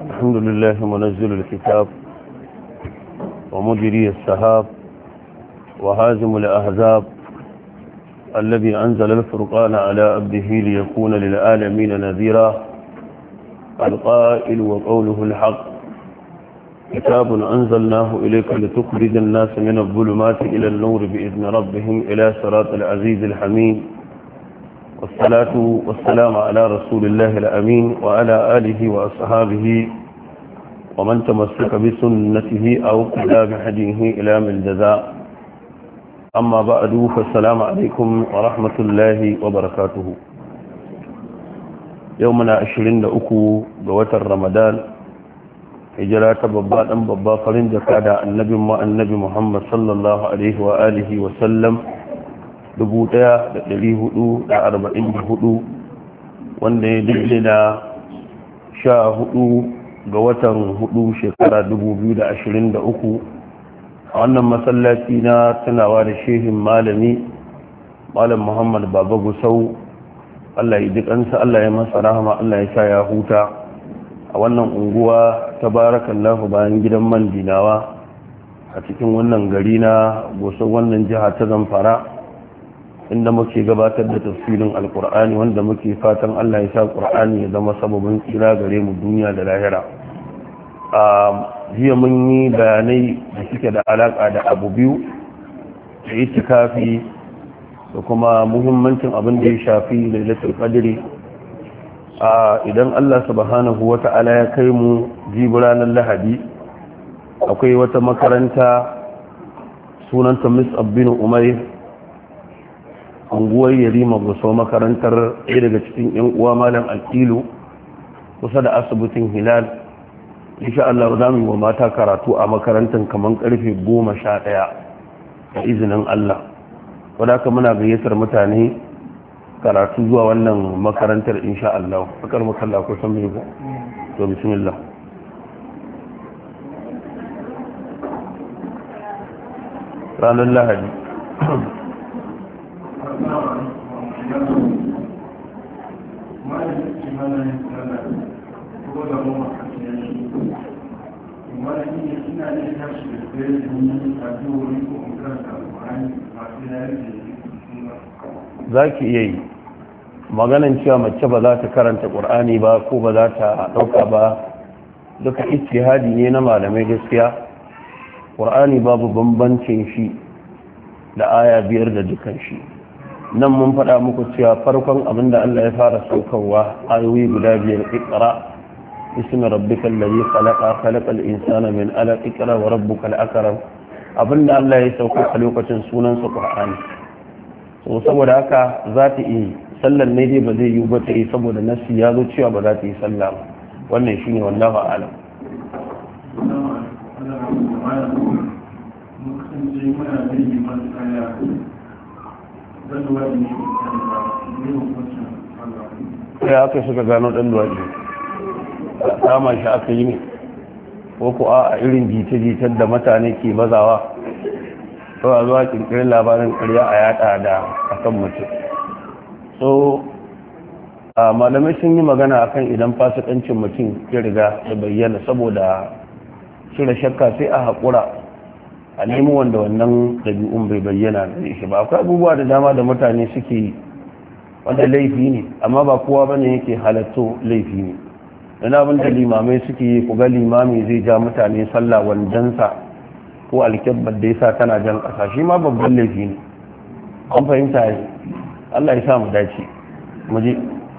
الحمد لله منزل الكتاب ومجري السحاب وهازم الأحزاب الذي أنزل الفرقان على عبده ليكون للعالمين نذيرا القائل وقوله الحق كتاب أنزلناه إليك لتخرج الناس من الظلمات إلى النور بإذن ربهم إلى صراط العزيز الحميد والصلاة والسلام على رسول الله الأمين وعلى آله وأصحابه ومن تمسك بسنته أو اقتدى بهديه إلى من جزاء أما بعد فالسلام عليكم ورحمة الله وبركاته يومنا 23 قوة رمضان hijira ta babba dan babba farin jaka da annabi Muhammad sallallahu alaihi wa alihi wa sallam 1444 wanda ya dace da 14 ga watan 4 shekara 2023 a wannan masallaci na tunawa da shehin malami malam Muhammad Baba Gusau Allah ya ji kansa Allah ya masa rahama Allah ya sa ya huta a wannan unguwa ta barakallahu bayan gidan man dinawa a cikin wannan gari na gosar wannan jiha ta Zamfara inda muke gabatar da tafsirin alkur'ani wanda muke fatan Allah ya sa qur'ani ya zama sababin tsira gare mu duniya da lahira. Jiya mun yi bayanai da suke da alaka da abu biyu da itikafi da kuma muhimmancin abin da ya shafi lailatul qadri. Idan Allah subhanahu wa ta'ala ya kai mu jibi ranar Lahadi akwai wata makaranta sunanta Mus'ab bin Umair unguwar Yarima Gusau makarantar ɗaya daga cikin ƴan uwa malam Akilu kusa da asibitin Hilal. Insha Allah za mu yi wa mata karatu a makarantar kamar karfe 11 da izinin Allah. Wadda muna gayyatar mutane karatu zuwa wannan makarantar insha Allah fakar makalla ko san me ba to bismillah ranar Lahadi za ki iya yi maganan cewa mace ba za ta karanta ƙur'ani ba ko ba za ta ɗauka ba duka ijtihadi ne na malamai gaskiya. ƙur'ani babu bambancin shi da aya 5 da dukan shi. Nan mun faɗa muku cewa farkon abin da Allah ya fara saukarwa ayoyi guda 5 iqra bismi rabbikal ladhi khalaqa khalaqal insana min alaq iqra wa rabbukal akram abinda Allah ya sauka a lokacin sunansa ƙur'ani. so saboda haka za ta yi sallar ne dai ba zai yi ba ta yi saboda nasi ya zo cewa ba za ta yi sallah ba wannan shine wallahu a'lam. ya aka suka gano dan duwaɗi kama shi aka yi ne ko ku a irin jita-jitar da mutane ke bazawa kawai zuwa kirkirin labarin karya a yada da akan mutum. So malamai sun yi magana akan idan fasikancin mutum ya riga da bayyana saboda cire shakka sai a haƙura a nemi wanda wannan ɗabi'un bai bayyana da shi ba. Akwai abubuwa da dama da mutane suke wanda laifi ne amma ba kowa bane yake halatto laifi ne. Yana abin da limamai suke yi ku ga limami zai ja mutane sallah wandansa ko alkebbar da yasa tana jan ƙasa shi ma babban laifi ne. An fahimta yi Allah ya sa mu dace mu je.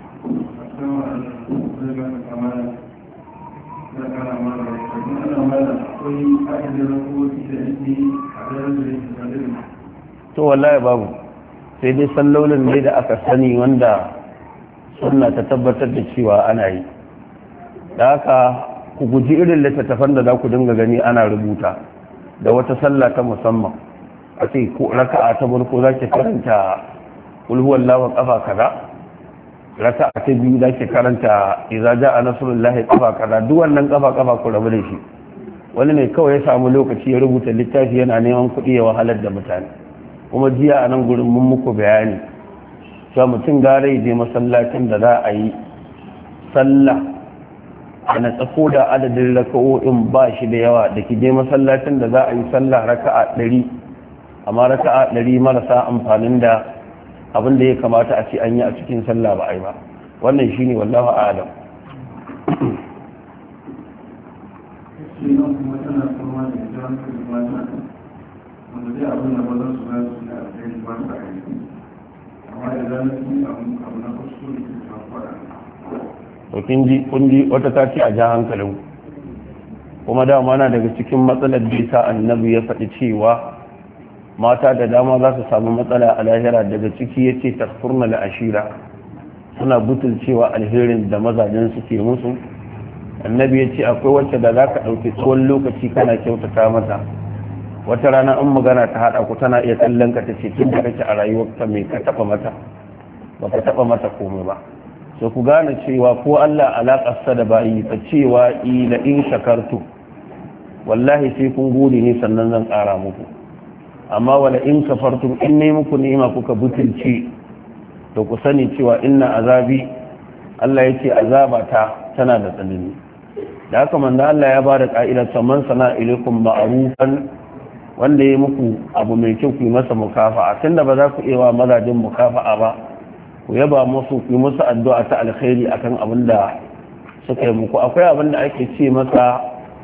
To wallahi babu sai dai sallolin ne da aka sani wanda sunna ta tabbatar da cewa ana yi. Da haka ku guji irin littattafan da za ku dinga gani ana rubuta da wata sallah ta musamman a ce ko raka'a ta farko za ki karanta kul huwallahu kafa kaza, raka'a ta biyu za ki karanta idza jaa nasrullahi kafa kaza, duk wannan kafa ku rabu da shi. Wani ne kawai ya samu lokaci ya rubuta littafi yana neman kuɗi ya wahalar da mutane. Kuma jiya a nan gurin mun muku bayani cewa mutum gare je masallacin da za a yi sallah a na tsako da adadin raka'o'in ba shi da yawa da ki je masallacin da za a yi sallah raka'a 100 amma raka'a 100 marasa amfanin da abin da ya kamata a ce an yi a cikin sallah ba a yi ba wannan shine wallahu a'lam. to kun ji wata ta ce a ja hankalin kuma dama na daga cikin matsalar bisa annabi ya faɗi cewa mata da dama za su samu matsala a lahira daga ciki ya ce tasfurna da ashira suna butulcewa alherin da mazajen su ke musu. annabi ya ce akwai wacce da za ka ɗauki tsawon lokaci kana kyautata mata wata rana in magana ta haɗa ku tana iya kallon ka ta ce tun da kake a rayuwarka mai ka taɓa mata ba ka taɓa mata komai ba. so ku gane cewa ko Allah alaƙarsa da bayi ta cewa ila in shakartu wallahi sai kun gode ne sannan zan ƙara muku amma wala in kafartum in ne muku ni'ima kuka butulci to ku sani cewa inna azabi Allah yace azabata tana da tsanani da haka manzo Allah ya bada ka'ida man sana ilaikum ma'rufan wanda ya muku abu mai kyau ku yi masa mukafa'a tunda ba za ku iya wa mazajin mukafa'a ba ku yaba musu ku yi musu addu'a ta alkhairi akan abin da suka yi muku. akwai abin da ake ce masa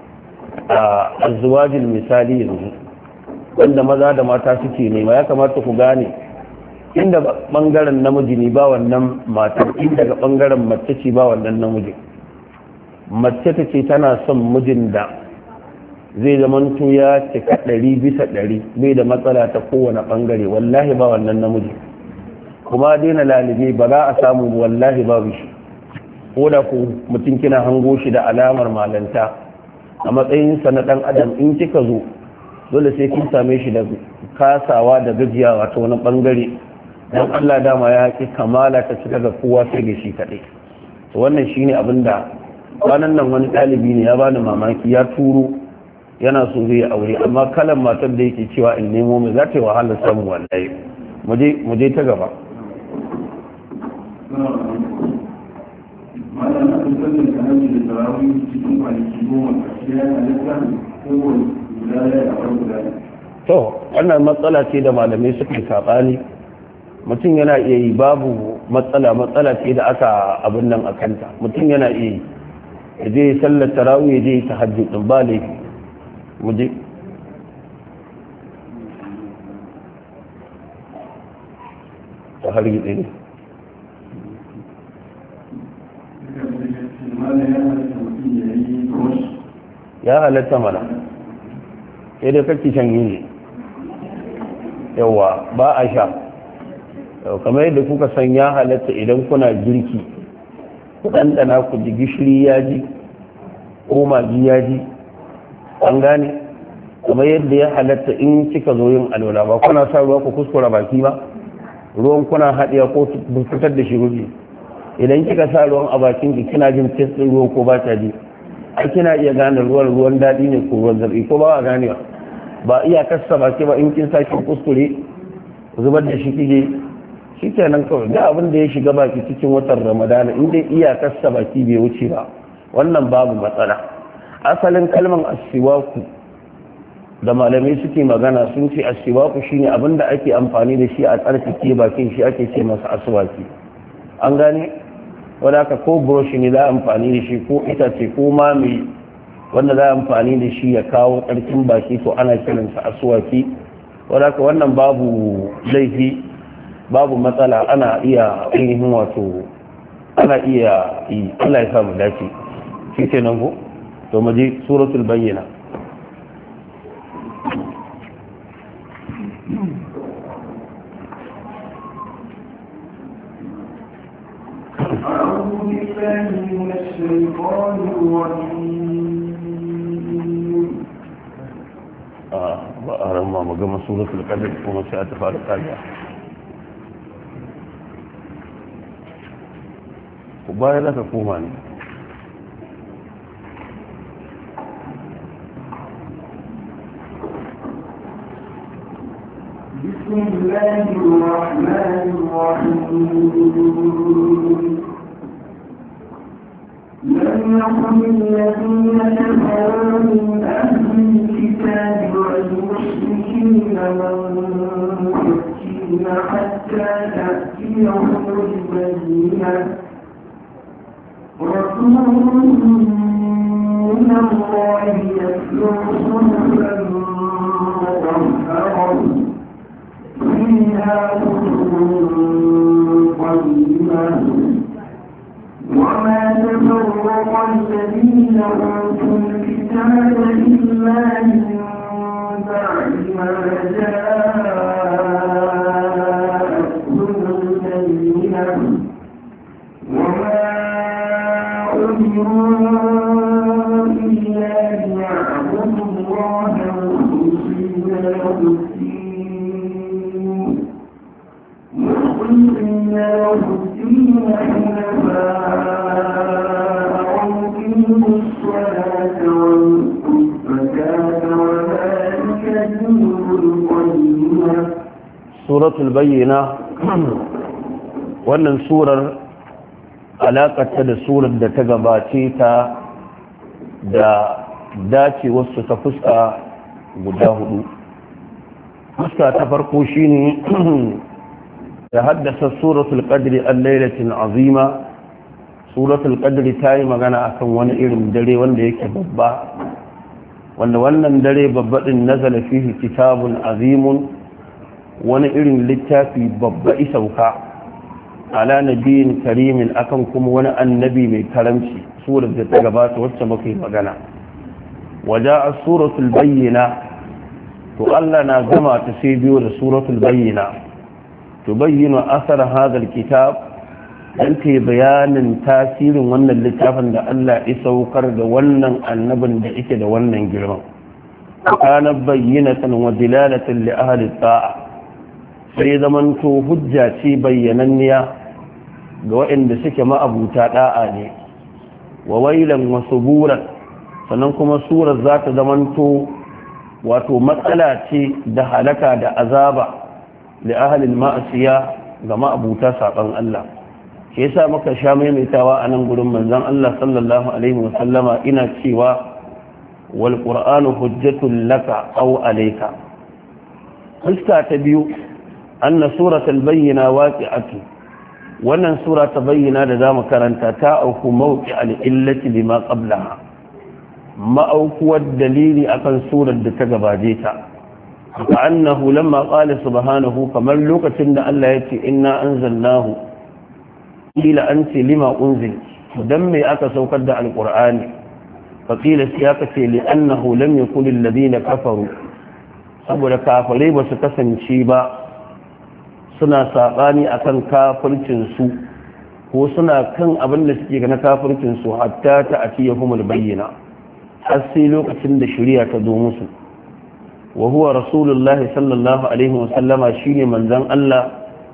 azwajil misali yanzu wanda maza da mata suke nema ya kamata ku gane inda bangaren namiji ne ba wannan matar inda ga bangaren mace ce ba wannan namiji. mace ta ce tana son mijin da zai zamanto ya cika 100% bai da matsala ta kowane bangare wallahi ba wannan namiji. kuma daina lalibe ba za a samu wallahi babu shi ko da ku mutum kina hango shi da alamar malanta a matsayinsa na dan adam in kika zo dole sai kin same shi da kasawa da gajiyawa ta wani bangare dan Allah dama ya ki kamala ta cika ga kowa sai ga shi kadai. to wannan shine abin da kwanan nan wani ɗalibi ne ya bani mamaki ya turo yana so zai aure amma kalan matar da yake cewa in nemo mai za ta yi wahalar samu wallahi mu je ta gaba. to wannan matsala ce da malamai suka yi saɓani mutum yana iya yi babu matsala ce da aka abin nan a kanta mutum yana iya yi ya je sallar tarawih ya je tahajjud din ba laifi mu je ta har yi ɗaya ya halatta mana sai dai kake shan yi ne yawa ba a sha kamar yadda kuka san ya halatta idan kuna girki ku ɗanɗana ku ji gishiri ya ji ko magi ya ji an gane kamar yadda ya halatta in kika zo yin alwala ba kuna sa ruwa ku kuskura baki ba ruwan kuna haɗiya ko fitar da shi rubi idan kika sa ruwan a bakin ki kina jin test ɗin ruwan ko ba ta ji ai kina iya gane ruwan daɗi ne ko ruwan zarbi ko ba a ganewa ba iya kasa baki ba in kin sa ki kuskure zubar da shi kike shi kenan kawai da abin da ya shiga baki cikin watan ramadana in dai iya kasa baki bai wuce ba wannan babu matsala. asalin kalman asiwaku da malamai suke magana sun ce asiwaku shine abin da ake amfani da shi a tsarkake bakin shi ake ce masa aswaki an gane wadda aka ko brush ne za a amfani da shi ko itace ko mami wanda za a amfani da shi ya kawo tsarkin baki to ana kiransa aswaki wadda aka wannan babu laifi babu matsala ana iya ainihin wato ana iya yi Allah ya samu dace shi ke nan ko to mu je suratul bayyina أعوذ بالله من الشيطان الرجيم أرى ما مقام سورة القدر وما شاء تفارق عليها وبايا لك كوماني بسم الله الرحمن الرحيم لن يكن الذين كفروا من أهل الكتاب والمشركين منفكين حتى تأتيهم البينة رسول من الله يتلو صحفا مطهرة فيها كتب قيمة وما تفرق الذين أوتوا الكتاب إلا من بعد ما جاءتهم البينة وما أمروا إلا ليعبدوا الله مخلصين له الدين حنفاء ويقيموا الصلاة ويؤتوا الزكاة وذلك دين القيمة. سورة البينة wannan surar alaƙarta da surar da ta gabace ta da dacewarsu ta fuska guda hudu. Fuska ta farko shine da haddasa suratul qadri al-lailatin azima. Suratul qadri ta yi magana akan wani irin dare wanda yake babba, wanda wannan dare babba din nazala fihi kitabun azimun, wani irin littafi babba isauka ala nabiyin karimin akan kuma wani annabi mai karamci. Surar da ta gabata wacce muka yi magana waja suratul bayyina, to Allah na gama ta sai biyo da suratul bayyina tubayyinu asar hadal kitab, dan ta bayanin tasirin wannan littafin da Allah ya saukar da wannan annabin da yake da wannan girman. kana bayyinatan wa dilalatan li ahli ta'a, sai zamanto hujja ce bayyananniya ga waɗanda suke ma'abuta da'a ne. wa wailan wa suburan, sannan kuma surar za ta zamanto wato matsala ce da halaka da azaba li ahlil ma'asiya ga ma'abuta saban Allah. ke yasa muka sha maimaitawa a nan gurin manzon Allah sallallahu alaihi wa sallama ina cewa wal qur'anu hujjatun laka aw alayka. fuska ta biyu anna suratul bayyina waqi'atu, wannan sura ta bayyana da zamu karanta ta auku mawqi al-illati lima qablaha, ma'aukuwar dalili akan surar da ta gabaje ta. ka annahu lamma qala subhanahu, kamar lokacin da Allah yace inna anzalnahu, ila anti lima unzil, dan me aka saukar da alqur'ani, fa qila siyaka ce li annahu lam yakul alladhina kafaru, saboda kafirai ba su kasance ba suna saɓani akan kafircinsu ko suna kan abin da suke na kafircinsu hatta ta atiyahumul bayyina, har sai lokacin da shari'a ta zo musu. wa huwa rasulullahi sallallahu alaihi wa sallama shine manzon Allah,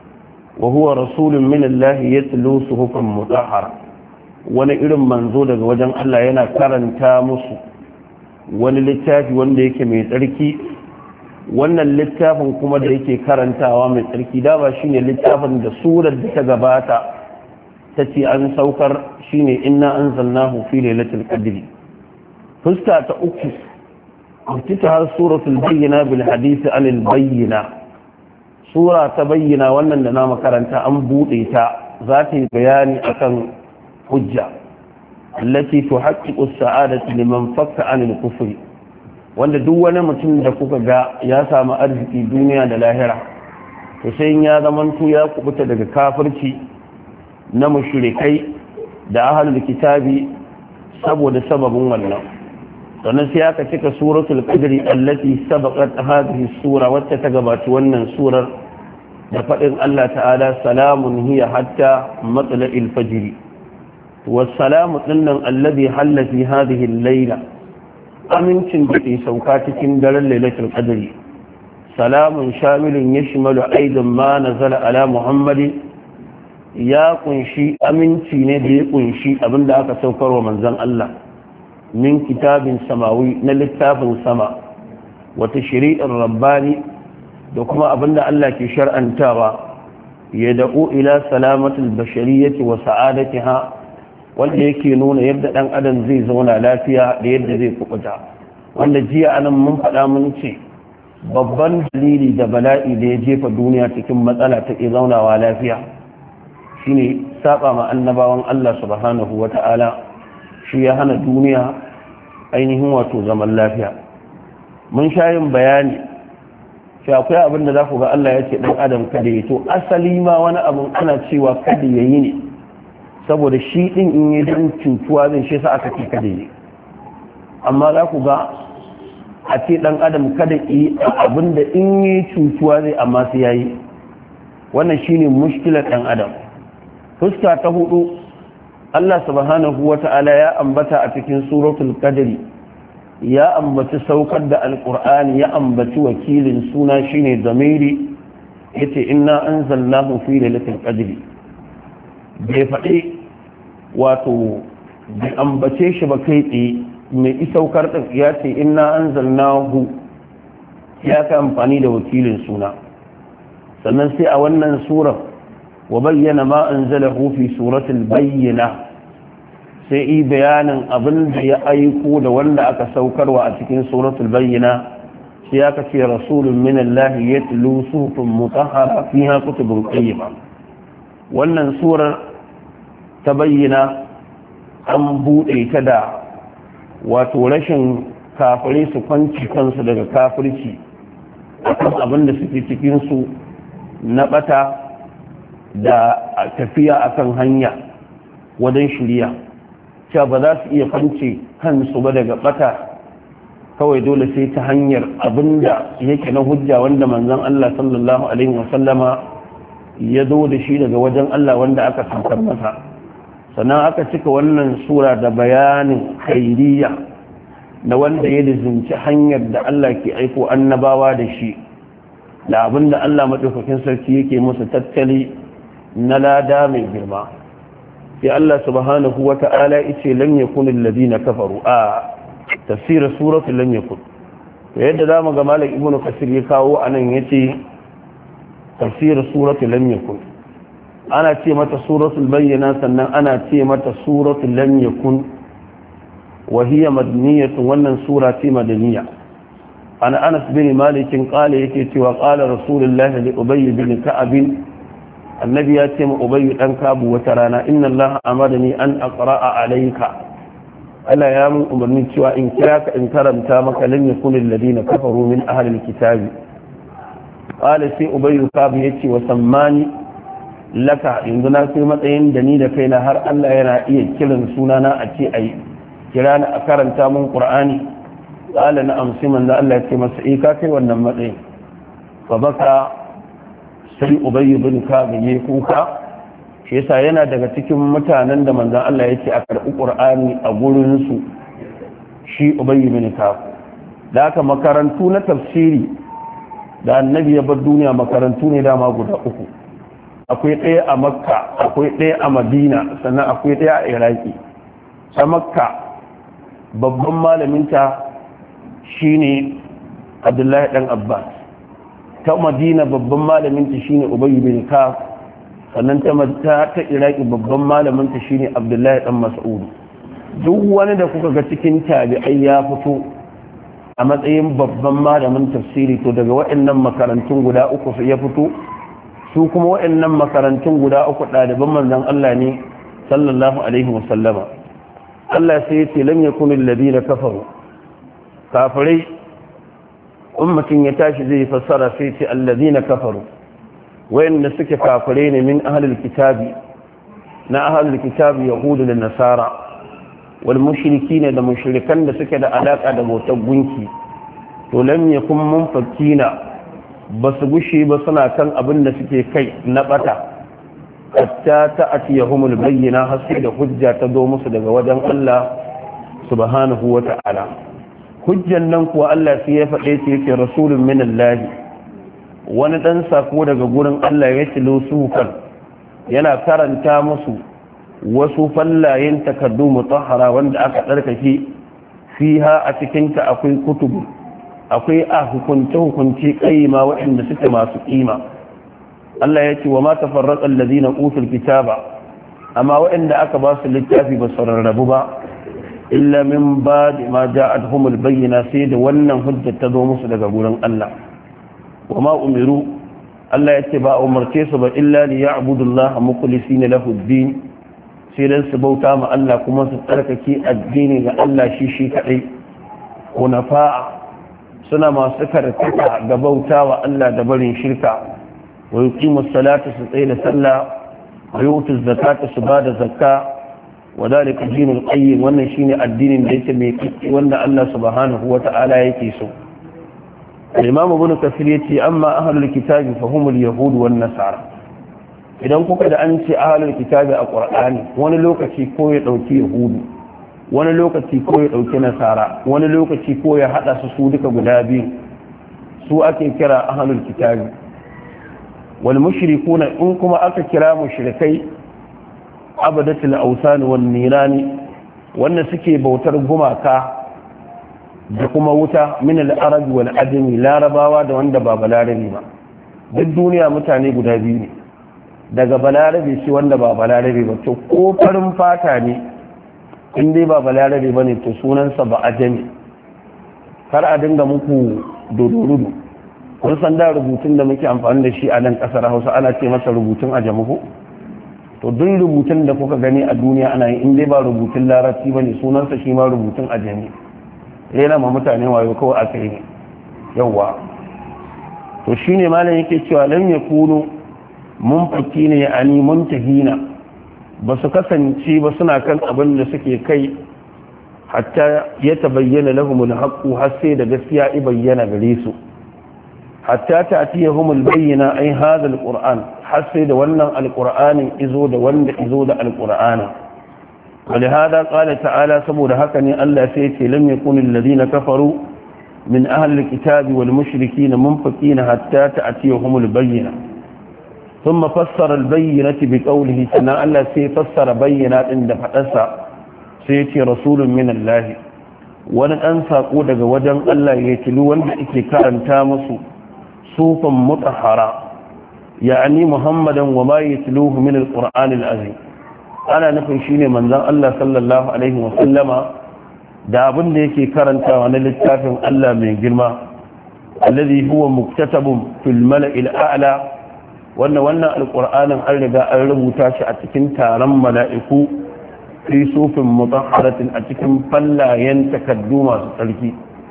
wa huwa rasulun min Allah yatlu suhufan mutahhara, wani irin manzo daga wajen Allah yana karanta musu wani littafi wanda yake mai tsarki. wannan littafin kuma da yake karantawa mai tsarki da ba shine littafin da surar da ta gabata ta ce an saukar, shine inna anzalnahu fi lailatul qadri. fuska ta uku ta har suratul bayyina bil hadisi anil bayyina. sura ta bayyana wannan da na makaranta an bude ta za ta yi bayani akan hujja allati tuhaqqiqu as-sa'adati liman fakka anil kufri, wanda duk wani mutum da kuka ga ya samu arziki duniya da lahira, to sai ya zamanto ya kubuta daga kafirci na mushrikai da ahlul kitabi saboda sababin wannan. sannan sai aka cika suratul qadri allati sabaqat hadhihi sura, wacce ta gabaci wannan surar da fadin Allah ta'ala salamun hiya hatta matla'il fajr. was-salamu dinnan alladhi halla fi hadhihi al-layla, amincin da ke sauka cikin daren lailatul qadri. salamun shamilun yashmalu aidan ma nazala ala muhammadin, ya kunshi aminci ne da ya kunshi abinda aka saukar wa manzon Allah min kitabin samawi, na littafin sama, wata shari'ar rabbani, da kuma abinda Allah ke shar'antawa ya da'u ila salamatul bashariyyati wa sa'adatiha, wanda yake nuna yadda ɗan adam zai zauna lafiya da yadda zai kubuta, wanda jiya anan mun faɗa mun ce babban dalili da bala'i da ya jefa duniya cikin matsala ta ƙi zaunawa lafiya shine saba ma annabawan Allah subhanahu wata'ala, shi ya hana duniya ainihin wato zaman lafiya. mun sha yin bayani shi akwai abin da za ku ga Allah ya ce ɗan adam kada ya to asali ma wani abin ana cewa kada ya yi ne saboda shi ɗin in yi don cutuwa zai shi sa aka ce kada yi, amma za ku ga a ce ɗan adam kada yi abin da in yi cutuwa zai amma sai ya yi. wannan shi ne mushkilar ɗan adam. fuska ta hudu Allah subhanahu wa ta'ala ya ambata a cikin suratul qadri, ya ambaci saukar da alqur'ani, ya ambaci wakilin suna shine zamiri, yace inna anzalnahu fi lailatul qadri. bai faɗi wato bai ambace shi ba kai tsaye, mai isaukar din ya ce inna anzalnahu, ya ka amfani da wakilin suna. sannan sai a wannan surar wa bayyana ma anzalahu fi suratul bayyina, sai yi bayanin abin da ya aiko da wanda aka saukarwa a cikin suratul bayyina, sai aka ce rasulun minallahi yatlu suhufan mutahhara fiha kutubun qayyima. wannan surar ta bayyana an buɗe ta da wato rashin kafirai su kwanci kansu daga kafirci akan abin da suke cikinsu na bata da tafiya akan hanya wajen shirya, cewa ba za su iya kwance kansu ba daga bata kawai dole sai ta hanyar abin da yake na hujja wanda manzon Allah sallallahu alaihi wasallama ya zo da shi daga wajen Allah wanda aka saukar masa. sannan aka cika wannan sura da bayanin khairiyya na wanda ya lizinci hanyar da Allah ke aiko annabawa da shi, da abin da Allah madaukakin sarki yake musu tattali na lada mai girma. sai Allah subhanahu wa ta'ala yace lam yakun alladhina kafaru a tafsir suratul lam yakun. to yadda zamu ga Malik Ibn Kasir ya kawo anan yace tafsir suratul lam yakun, ana ce mata suratul bayyana, sannan ana ce mata suratul lam yakun, wa hiya madaniyatun, wannan sura ce madaniya. ana Anas bin Malik qala yake cewa qala rasulullahi li Ubay bin Ka'ab, annabi ya ce ma Ubay dan Kabu wata rana, inna Allah amadani an aqra'a alayka, Allah ya mun umarni cewa in kira ka in karanta maka lam yakun alladhina kafaru min ahli alkitab. qala sai Ubay Ka'ab yace wa sammani laka, yanzu na kai matsayin da ni da kaina har Allah yana iya kiran sunana a ce ai kira na a karanta mun Qur'ani. qala na amsi man da Allah ya ce masa ka kai wannan matsayin. fa baka sai Ubay bin Ka'ab yayi kuka, shi yasa yana daga cikin mutanen da manzon Allah yake a karɓi Qur'ani a gurin su, shi Ubay bin Ka'ab. da haka makarantu na tafsiri da annabi ya bar duniya makarantu ne dama guda uku, akwai ɗaya a Makka, akwai ɗaya a Madina, sannan akwai ɗaya a Iraki. ta Makka babban malaminta shine Abdullahi dan Abbas, ta Madina babban malaminta shine Ubay bin Ka'ab, sannan ta Iraki babban malaminta shine Abdullahi dan Mas'ud. duk wani da kuka ga cikin tabi'ai ya fito a matsayin babban malamin tafsiri, to daga waɗannan makarantun guda uku ya fito. su kuma waɗannan makarantun guda uku ɗaliban manzon Allah ne sallallahu alaihi wasallama. Allah sai ya ce lam yakun alladhina kafaru, kafirai ummatin ya tashi zai fassara sai ce alladhina kafaru, wayanda suke kafirai ne min ahlul kitabi, na ahlul kitabi yahudu da nasara, wal mushrikin da mushrikan da suke da alaka da bautar gunki. to lam yakun munfakina, ba su gushe ba suna kan abin da suke kai na bata, hatta ta'tiyahumul bayyina, har sai da hujja ta zo musu daga wajen Allah subhanahu wa ta'ala. hujjan nan kuwa Allah sai ya faɗe ce yake rasulun minallahi, wani dan sako daga gurin Allah ya tilo sufan, yana karanta musu wasu fallayen takardu mutahhara wanda aka tsarkake, fiha a cikinta akwai kutubu, akwai a hukunce kaima waɗanda suke masu kima. Allah ya ce wa ma tafarraqa allazina utul kitaba, amma waɗanda aka ba su littafi ba su rarrabu ba illa min ba'di ma ja'atuhumul bayyina sai da wannan hujja ta zo musu daga gurin Allah wa ma umiru Allah ya ce ba umarce su ba illa li ya'budullaha mukhlisina lahu ad-din sai dan su bauta ma Allah kuma su tsarkake addini ga Allah shi kadai hunafa suna masu karkata ga bauta wa Allah da barin shirka wa yuqimus salata su tsaya da sallah wa yutuz zakata su bada zakka wa dalika dinul qayyim wannan shine addinin da yake mai kike wanda Allah subhanahu wata'ala yake so Imam Ibn Kathir yace amma ahlul kitabi fa humul yahud wan nasara idan kuka da an ce ahlul kitabi a Qur'ani wani lokaci ko ya dauki yahudu wani lokaci ko ya dauki nasara wani lokaci ko ya hada su duka guda biyu su ake kira ahlul kitabi wal mushrikuna in kuma aka kira mushrikai abadatul awsan wan nirani wanda suke bautar gumaka da kuma wuta min al-arab wal ajami larabawa da wanda ba balarabi ba duk duniya mutane guda biyu ne daga balarabi shi wanda ba balarabi ba to ko farin fata ne in dai ba balarabi bane to sunansa ba ajami kar a dinga muku dodorudu kun san da rubutun da muke amfani da shi a nan kasar Hausa ana ce masa rubutun ajamuhu to duk rubutun da kuka gani a duniya ana yi in dai ba rubutun larabci bane sunansa shi ma rubutun ajami rena ma mutane wayo kawai aka yi yawa to shine malam yake cewa lam yakunu munfaki ne ani muntahina ba su kasance ba suna kan abin da suke kai hatta ya tabayyana lahumul haqqu har sai da gaskiya i bayyana gare su hatta ta'tiyahumul bayyina ay hadha alquran har sai da wannan alqur'anin izo da wanda izo da alqur'ana ولهذا قال تعالى سبود هكني الله سيتي لم يكن الذين كفروا من أهل الكتاب والمشركين منفكين حتى تأتيهم البينة ثم فسر البينة بقوله سنا الله سيفسر بينات عند فتسا سيتي رسول من الله ولن أنسى قودك وجن الله يتلو وانبئك كأن تامسوا صوفا مطهرا يعني محمدا وما يتلوه من القرآن العظيم ana nufin shine manzon Allah sallallahu alaihi wa sallama da abin da yake karantawa na littafin Allah mai girma alladhi huwa muktatabun fil mala'il a'la wannan alqur'anin an riga an rubuta shi a cikin taron mala'iku fi sufin mutahharatin a cikin fallayen takaddu masu tsarki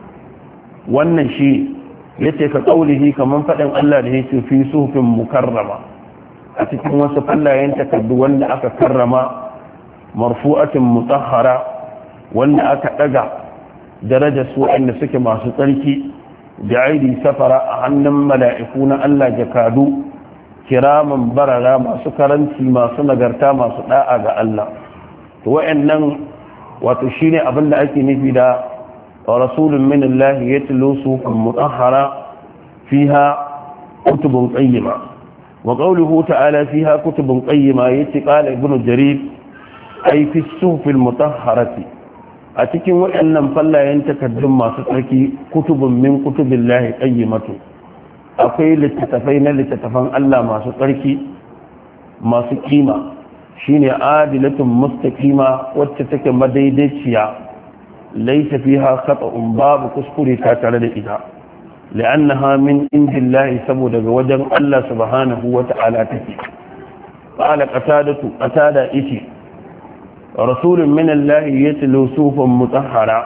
wannan shi yace ka kaulihi kaman fadin Allah da yake fi sufin mukarrama a cikin wasu fallayen takardu wanda aka karrama marfu'atin mutahhara wanda aka daga daraja su inda suke masu tsarki da aidi safara a hannun mala'iku na Allah jakadu kiraman barara masu karanci masu nagarta masu da'a ga Allah to wayannan wato shine abin da ake nufi da rasulun min Allah yatlu sufan mutahhara fiha kutubun qayyima وقوله تعالى فيها كتب قيمة يتقال ابن جرير أي في الصحف المطهرة أتكن وإن فلا ينتكدم ما ستركي كتب من كتب الله قيمة أقول لتتفين ألا ما ستركي ما سكيمة شين عادلة مستقيمة وتتك مديدتيا ليس فيها خطأ باب كسكري تاتل إذا لأنها من عند الله سبود وجن الله سبحانه وتعالى تكي قال قتادة إتي رسول من الله يتلو صوفا مطهرا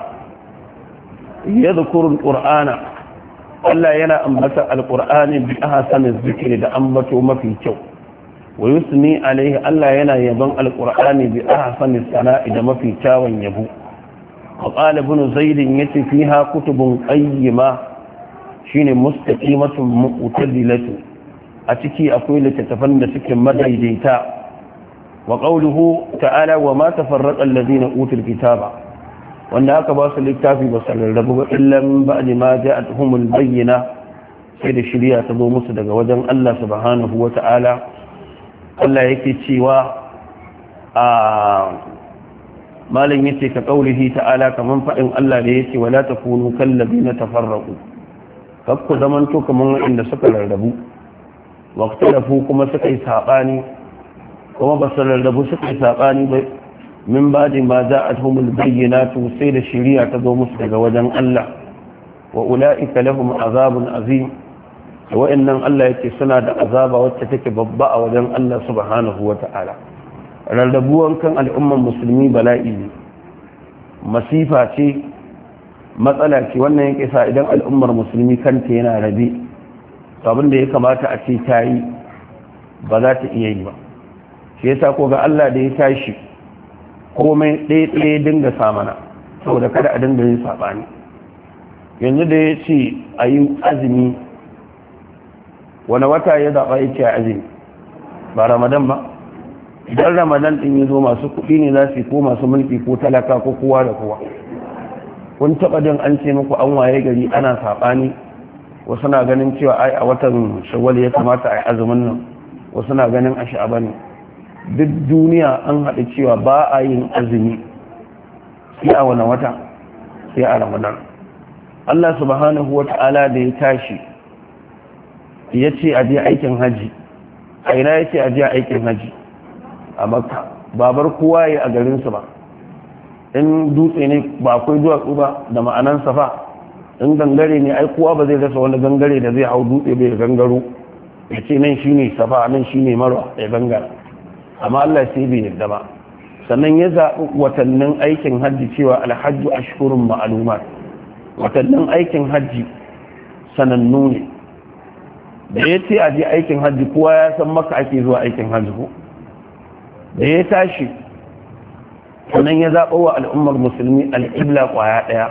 يذكر القرآن الله ينا أنبت القرآن بأحسن الذكر دا أنبت ما في جو ويثني عليه الله ينا يبن القرآن بأحسن الثناء دا ما في جو يبو وقال ابن زيد يتي فيها كتب قيمة shine mustaqimatun mu'tadilatu a ciki akwai littattafan da suke madaidaita wa qawluhu ta'ala wa ma tafarraqa alladhina utul kitaba wanda aka ba su littafi ba su rarrabu ba illa min ba'di ma ja'atuhumul bayyina sai da shari'a ta zo musu daga wajen Allah subhanahu wa ta'ala Allah yake cewa a malam yace ka qawlihi ta'ala kaman fadin Allah da yake wala takunu kal ladina tafarraqu kakku zamanto kamar waɗanda suka rarrabu waktalafu kuma suka yi saɓani kuma ba su rarrabu suka yi saɓani ba min ba da ma za a tuhumul bayyana sai da shari'a ta zo musu daga wajen Allah wa ula'ika lahum azabun azim da wa'annan Allah yake suna da azaba wacce take babba a wajen Allah subhanahu wa ta'ala. Rarrabuwan kan al'umman musulmi bala'i ne, masifa ce, matsala ce. Wannan yake sa idan al'ummar musulmi kanta yana rabe, abin da ya kamata a ce ta yi ba za ta iya yi ba. Shi yasa ko ga Allah da ya tashi komai ɗaya dinga samana saboda kada a dinga yin saɓani. Yanzu da ya ce a yi azumi, wani wata ya zaɓa ya ce a azumi ba Ramadan ba. Idan Ramadan ɗin ya zo masu kuɗi ne za su ko masu mulki ko talaka ko kowa da kowa. Kun taɓa jin an ce muku an waye gari ana saɓani, wasu na ganin cewa ai a watan Shawwal ya kamata a yi azumin nan, wasu na ganin a Sha'ban ne. Duk duniya an haɗu cewa ba a yin azumi sai a wani wata, sai a Ramadan. Allah subhanahu wa ta'ala da ya tashi ya ce a je aikin haji, a ina ya ce a je aikin haji? A Makka. Babar kowa ya a garinsu ba. In dutse ne ba akwai duwatsu ba da ma'anan safa, in gangare ne ai kowa ba zai rasa wani gangare da zai hau dutse bai gangaro ya ce nan shine safa nan shine marwa ya gangara. Amma Allah sai bai yarda ba. Sannan ya zaɓi watannin aikin hajji cewa alhajju ashhurun ma'lumat, watannin aikin hajji sanannu ne. Da ya ce a je aikin hajji kowa ya san Makka ake zuwa aikin hajji ko. Da ya tashi sannan ya zaɓa wa al'ummar musulmi al'ibla ƙwaya ɗaya.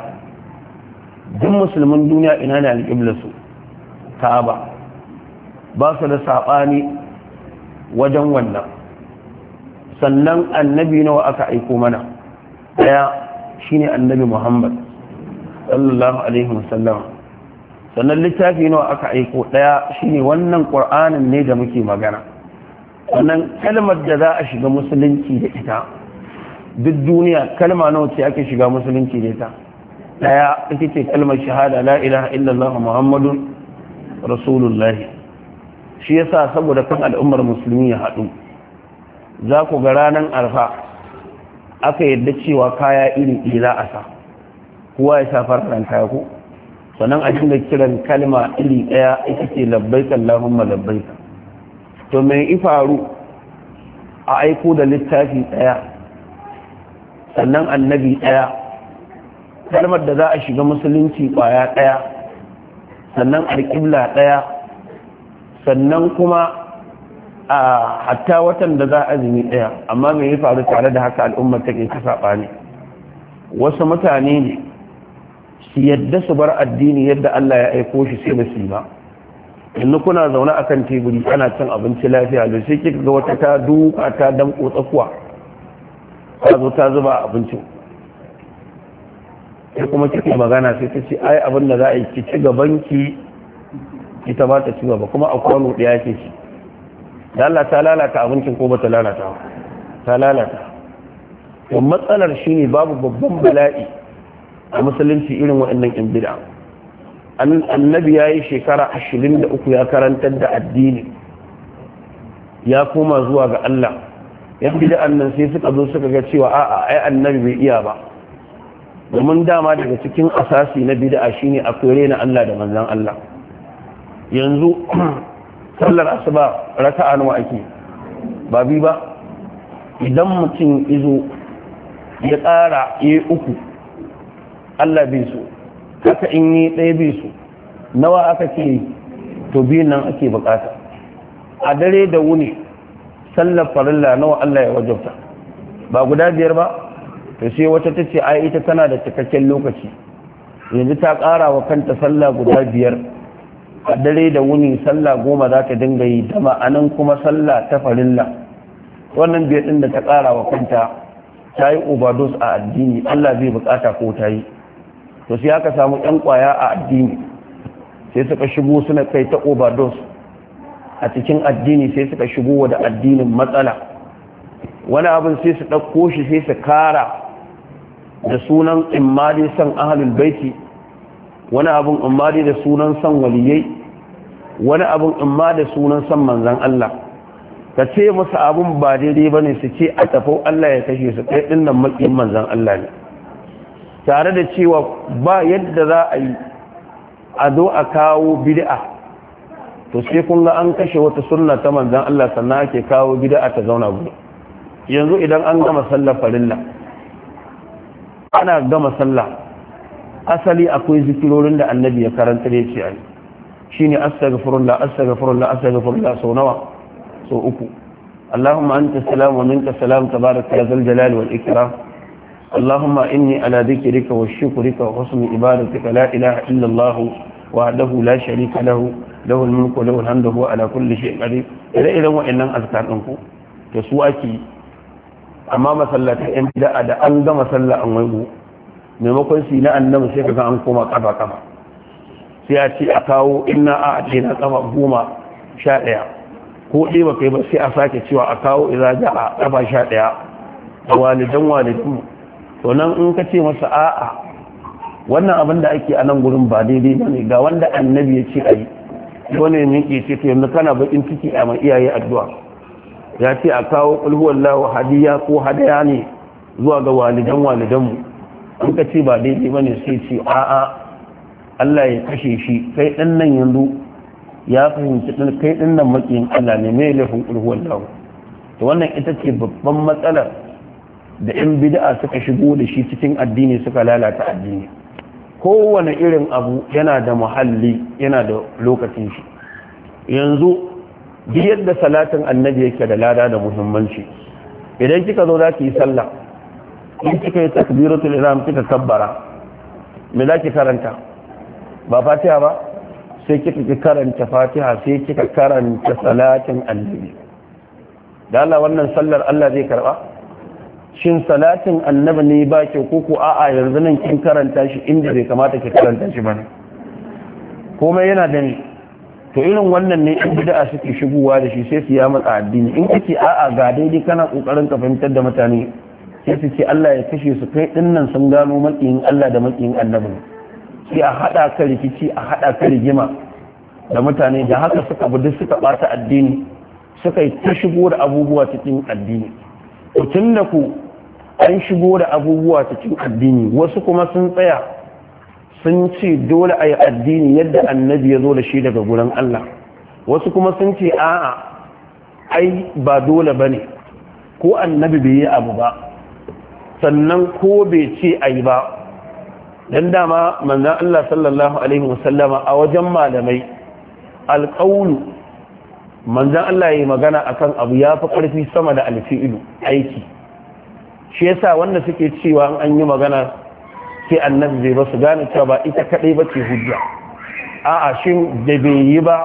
Duk musulmin duniya ina ne al'ibla su? Ka'aba. Ba su da saɓani wajen wannan. Sannan annabi nawa aka aiko mana? Ɗaya shine annabi Muhammad sallallahu alaihi wasallam. Sannan littafi nawa aka aiko? Ɗaya shine wannan Qur'anin ne da muke magana. Sannan kalmar da za a shiga musulunci da ita, duk duniya kalma nawa ce ake shiga musulunci da ita? Ɗaya ita ce kalmar shahada la ilaha illallah muhammadun rasulullah. Shi yasa saboda kan al'ummar musulmi ya haɗu, za ku ga ranar arfa aka yadda cewa kaya iri ɗaya za a sa, kowa ya sa fararen kaya ko. Sannan a dinga kiran kalma iri ɗaya ita ce labbaika allahumma labbaika. To mai ifaru a aiko da littafi ɗaya, sannan annabi ɗaya, kalmar da za a shiga musulunci ƙwaya ɗaya, sannan alƙibla ɗaya, sannan kuma a hatta watan da za a azumi ɗaya. Amma mai faru tare da haka al'ummar take ta saɓani. Wasu mutane ne su yadda su bar addini yadda Allah ya aiko shi sai ba su yi ba. Yanzu kuna zaune a kan teburi ana cin abinci lafiya da sai kika ga wata ta duka ta damƙo tsakuwa ta zo ta zuba abincin, sai kuma kike magana sai ta ce ai abin da za a yi ki ci gaban ki ita ba ta ci gaba, kuma a kwano ɗaya ke ci. da Allah ta lalata abincin ko ba ta lalata? Ta lalata. To matsalar shine babu babban bala'i a musulunci irin waɗannan yan bid'a. Annabi ya yi shekara 23 ya karantar da addini, ya koma zuwa ga Allah. Yan bid'an nan sai suka zo suka ga cewa a'a ai annabi bai iya ba, domin dama daga cikin asasi na bid'a shine akwai rena Allah da manzon Allah. Yanzu sallar asuba raka'a nawa ake? Ba bi ba. Idan mutum izo ya tsara yi uku, Allah bai so, haka in yi ɗaya bai so, nawa aka ce? To biyun nan ake bukata. A dare da wuni sallar farilla nawa Allah ya wajabta? Ba guda 5 ba. To sai wata ta ce ai ita tana da cikakken lokaci, yanzu ta ƙara wa kanta sallah guda 5. A dare da wuni sallah 10 za ta dinga yi, da ma'anan kuma sallah ta farilla. Wannan 5 ɗin da ta ƙara wa kanta ta yi overdose a addini, Allah zai bukata ko ta yi. To sai aka samu 'yan kwaya a addini sai suka shigo suna kai ta overdose a cikin addini, sai suka shigo da addinin matsala. Wani abin sai su ɗauko shi sai su kara da sunan imadi san ahlul baiti, wani abin imadi da sunan san waliyai, wani abin imma da sunan san manzan Allah. ka ce musu abun ba daidai ba ne su ce a tafi Allah ya kashe su kai ɗin nan maƙin manzan Allah ne tare da cewa ba yadda za a yi a zo a kawo bid'a to sai kun ga an kashe wata sunna ta manzan Allah sannan ake kawo bid'a ta zauna gudu yanzu idan an gama sallar farilla ana gama sallah asali akwai zikirorin da annabi ya karanta da ce ai shine astaghfirullah astaghfirullah astaghfirullah sau nawa sau uku Allahumma anta salam wa minka salam tabaraka ya zal jalali wal ikram Allahumma inni ala dhikrika wa shukrika wa husni ibadatika la ilaha illa Allah wahdahu la sharika lahu lahu al-mulku wa lahu al-hamdu wa ala kulli shay'in qadir idan wa'annan azkar din ku to su ake amma masallatan yan bid'a da an gama sallah an waigo maimakon su na annabi sai kaga an koma kafa sai a ce a kawo inna a ce na kafa 11 ko dai ba kai ba sai a sake cewa a kawo idza ja'a kafa 11 walidan to nan in ka ce masa a'a wannan abin da ake a nan gurin ba daidai bane ga wanda annabi ya ce ayi wani ne ke ce to yanzu kana bakin ciki a mai iyaye addu'a ya ce a kawo kulhuwallahu hadiya ko hadaya ne zuwa ga walidanmu an ka ce ba daidai ba ne sai ce a'a Allah ya kashe shi kai ɗan nan yanzu ya fahimci kai ɗan nan makiyin Allah ne mai laifin kulhuwallahu to wannan ita ce babban matsalar da yan bid'a suka shigo da shi cikin addini suka lalata addini kowane irin abu yana da muhalli yana da lokacin shi yanzu duk yadda salatin annabi yake da lada da muhimmanci idan kika zo za ki yi sallah in kika yi takbiratul ihram kika kabbara me za ki karanta ba fatiha ba sai kika karanta fatiha sai kika karanta salatin annabi da Allah wannan sallar Allah zai karba shin salatin annabi ne ba ke koko a'a yanzu nan kin karanta shi inda bai kamata ki karanta shi bane komai yana da ni to irin wannan ne in bid'a suke shigowa da shi sai su ya matsa addini in kace a'a ga daidai kana kokarin ka fahimtar da mutane sai su ce Allah ya kashe su kai dinnan sun gano makiyin Allah da makiyin annabi sai a hada ka rikici a hada ka rigima da mutane da haka suka bi suka bata addini suka yi ta shigo da abubuwa cikin addini to tunda ku an shigo da abubuwa cikin addini wasu kuma sun tsaya sun ce dole a yi addini yadda annabi ya zo da shi daga gurin Allah wasu kuma sun ce a'a ai ba dole ba ne ko annabi bai yi abu ba sannan ko bai ce a yi ba don dama manzan Allah sallallahu Alaihi wasallama a wajen malamai alƙaunu manzan Allah ya yi magana akan abu ya fi ƙarfi sama da alfi'ilu aiki shi yasa wanda suke cewa an yi magana sai annabi zai ba su gane cewa ba ita kadai ba ce hujja a'a shin da bai yi ba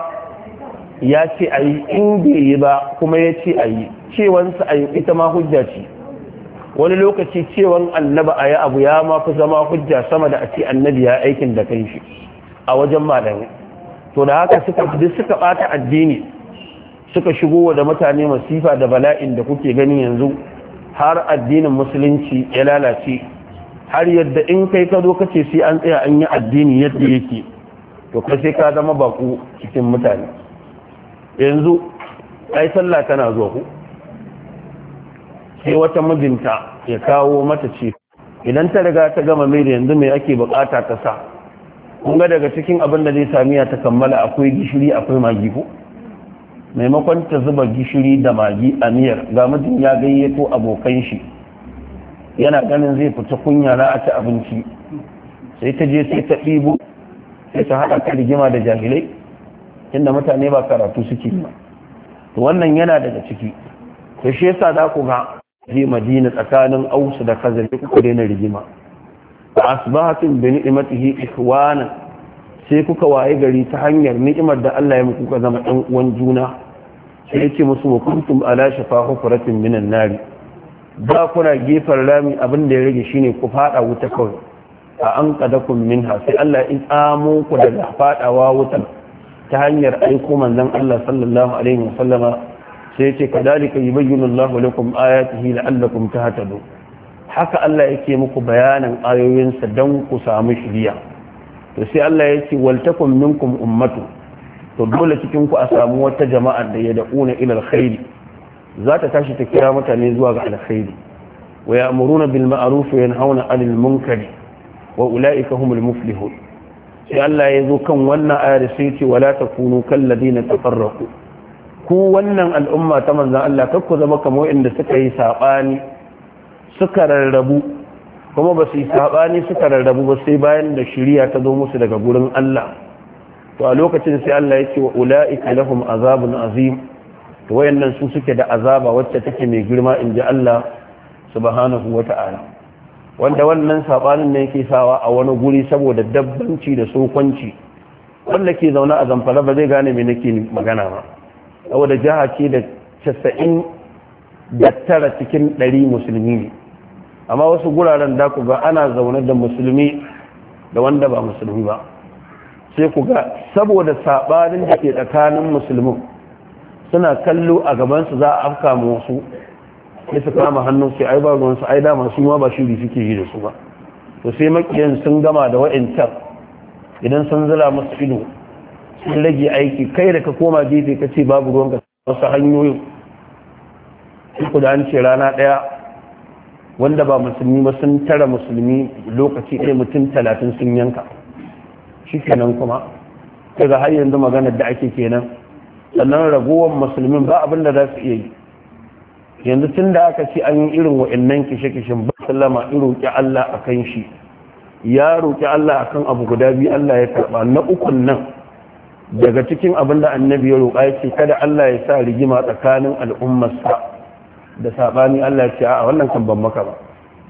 ya ce a yi in bai yi ba kuma ya ce a yi cewansa a yi ita ma hujja ce wani lokaci cewan annabi a yi abu ya ma fi zama hujja sama da a ce annabi ya aikin da kan shi a wajen malamai to da haka suka bata addini suka shigo da mutane masifa da bala'in da kuke gani yanzu har addinin musulunci ya lalace har yadda in kai ka zo kace sai an tsaya an yi addini yadda yake to kai sai ka zama baku cikin mutane yanzu ai sallah tana zuwa ku sai wata mijinta ya kawo mata ce idan ta riga ta gama mai yanzu mai ake bukata ta sa kun ga daga cikin abin da zai samiya ta kammala akwai gishiri akwai magi ko maimakon ta zuba gishiri da magi a miyar ga mijin ya gayyato abokan shi yana ganin zai fita kunya na a ci abinci sai ta je sai ta ɗibo sai ta haɗa ta rigima da jahilai inda mutane ba karatu suke ba to wannan yana daga ciki to shi yasa za ku ga je madina tsakanin ausu da khazar ku daina rigima fa asbahatum bi ni'matihi ikhwana sai kuka waye gari ta hanyar ni'imar da Allah ya muku ka zama ɗan uwan juna sai yake musu wa kuntum ala shafa hufratin minan nari ba kuna gefen rami abin da ya rage shine ku fada wuta kawai a an qadakum minha sai Allah ya tsamo ku daga fadawa wutar ta hanyar aiko manzon Allah sallallahu alaihi wasallama sai yace kadalika yubayyinu Allahu lakum ayatihi la'allakum tahtadun haka Allah yake muku bayanan ayoyinsa dan ku samu shiriya to sai Allah yace wal takum minkum ummatu to dole cikin ku a samu wata jama'a da ya da'una ila alkhairi za ta tashi ta kira mutane zuwa ga alkhairi wa ya'muruna bil ma'ruf wa yanhauna 'anil munkari wa ulaika humul muflihun sai Allah ya zo kan wannan ayar sai ce wala takunu kal ladina tafarraqu ku wannan al'umma ta manzon Allah kar ku zama kamar inda suka yi sabani suka rarrabu kuma ba su yi sabani suka rarrabu ba sai bayan da shari'a ta zo musu daga gurin Allah to a lokacin sai Allah ya ce wa ulaika lahum azabun azim to wayannan su suke da azaba wacce take mai girma inji Allah subhanahu wata'ala wanda wannan sabanin ne yake sawa a wani guri saboda dabbanci da sokwanci wanda ke zaune a Zamfara ba zai gane me nake magana ba saboda jiha ce da 99 cikin 100 musulmi ne amma wasu guraren da ku ga ana zaune da musulmi da wanda ba musulmi ba sai ku ga saboda sabanin da ke tsakanin musulmin suna kallo a gabansu za a afka mu wasu sai su kama hannun sai ai ba ruwansu ai dama su ma ba shiri suke yi da su ba to sai makiyan sun gama da wa'incan idan sun zira musu ido sun rage aiki kai da ka koma gefe ka ce babu ruwanka wasu hanyoyin ku da an ce rana ɗaya wanda ba musulmi ba sun tara musulmi lokaci ɗaya mutum 30 sun yanka shi kenan kuma daga har yanzu maganar da ake kenan sannan ragowar musulmin ba abin da za su iya yi yanzu tun da aka ce an yi irin wa'annan kishe-kishen ba sallama in roƙi Allah a kan shi ya roƙi Allah a kan abu guda biyu Allah ya karɓa na ukun nan daga cikin abin da annabi ya roƙa ya ce kada Allah ya sa rigima tsakanin al'ummarsa da saɓani Allah ya ce a wannan kan ban maka ba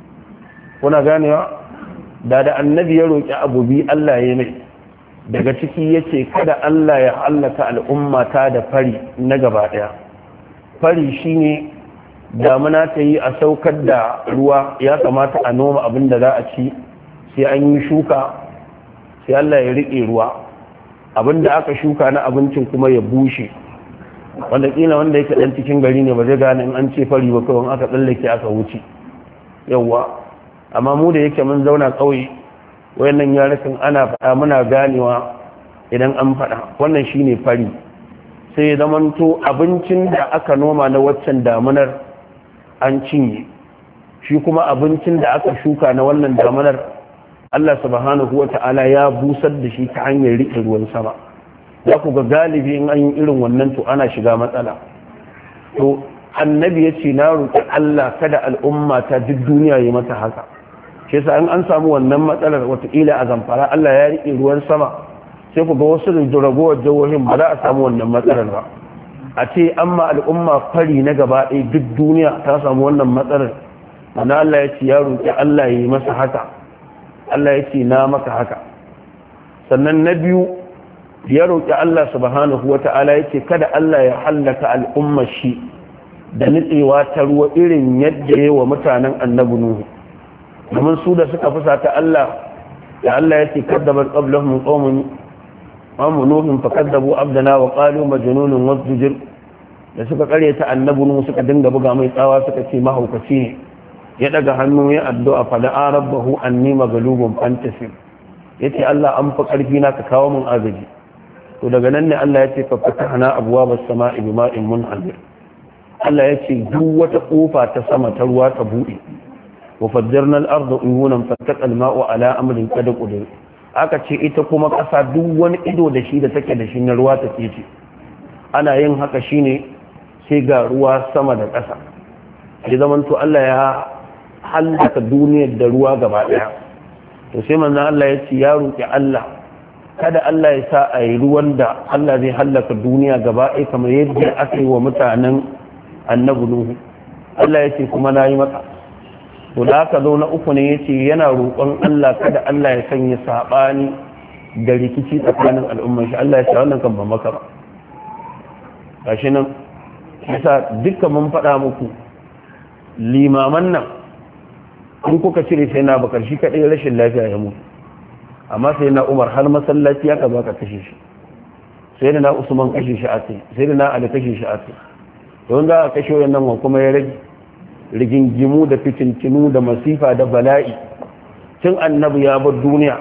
kuna ganewa da annabi ya roƙi abu biyu Allah ya mai daga ciki ya ce kada Allah ya hallaka al'ummata da fari na gaba ɗaya fari shine damuna ta yi a saukar da ruwa ya kamata a noma abin da za a ci sai an yi shuka sai Allah ya riƙe ruwa abin da aka shuka na abincin kuma ya bushe wanda kila wanda yake ɗan cikin gari ne ba zai gane in an ce fari ba kawai aka tsallake aka wuce yawwa amma mu da yake mun zauna ƙauye wayannan yarukan ana faɗa muna ganewa idan an faɗa wannan shine fari sai ya zamanto abincin da aka noma na waccan damunar an cinye shi kuma abincin da aka shuka na wannan damunar Allah subhanahu wata'ala ya busar da shi ta hanyar riƙe ruwan sama za ku ga galibi in an yi irin wannan to ana shiga matsala to annabi ya ce na roƙi Allah kada al'umma ta duk duniya yi mata haka shi yasa an samu wannan matsalar watakila a Zamfara Allah ya riƙe ruwan sama sai ku ga wasu da ragowar jihohin ba za a samu wannan matsalar ba a ce amma al'umma fari na gaba ɗaya duk duniya ta samu wannan matsalar mana Allah ya ce ya roƙi Allah ya yi masa haka Allah ya ce na maka haka sannan na biyu ya roƙi Allah subhanahu wata'ala ya ce kada Allah ya hallaka al'ummar shi da nitsewa ta ruwa irin yadda ya wa mutanen annabi Nuhu domin su da suka fusata Allah ya Allah ya ce kaddabar qablahum qaumun nuhin fakaddabu abdana wa qalu majnunun wasjud da suka karyata annabi Nuhu suka dinga buga mai tsawa suka ce mahaukaci ne ya daga hannu ya addu'a fa da rabbahu anni maghlubun fantasir yace Allah an fa karfi na ka kawo min agaji to daga nan ne Allah yace fa fatahna abwabas sama'i bima'in munhamir Allah yace duk wata kofa ta sama ta ruwa ta bude wa fajjarna al-ardu uyunan fattaqa al-ma'u ala amrin qad qadir aka ce ita kuma kasa duk wani ido da shi da take da shi na ruwa ta ce ana yin haka shine sai ga ruwa sama da kasa ya zaman to Allah ya hallaka duniyar da ruwa gaba daya to sai manzo Allah ya ce ya roki Allah kada Allah ya sa a yi ruwan da Allah zai hallaka duniya gaba ɗaya kamar yadda aka yi wa mutanen annabi Nuhu Allah ya ce kuma na yi maka to da aka zo na uku ne ya ce yana roƙon Allah kada Allah ya sanya saɓani da rikici tsakanin al'ummar shi Allah ya ce wannan kan ba maka ba gashi nan yasa dukkan mun faɗa muku limaman nan in kuka cire sai na bakar shi kaɗai rashin lafiya ya mutu amma sai na Umar har masallaci aka baka kashe shi sai da na Usman kashe shi a sai sai da na Ali kashe shi a sai don za a kashe wannan wa kuma ya rage rigingimu da fitintinu da masifa da bala'i tun annabi ya bar duniya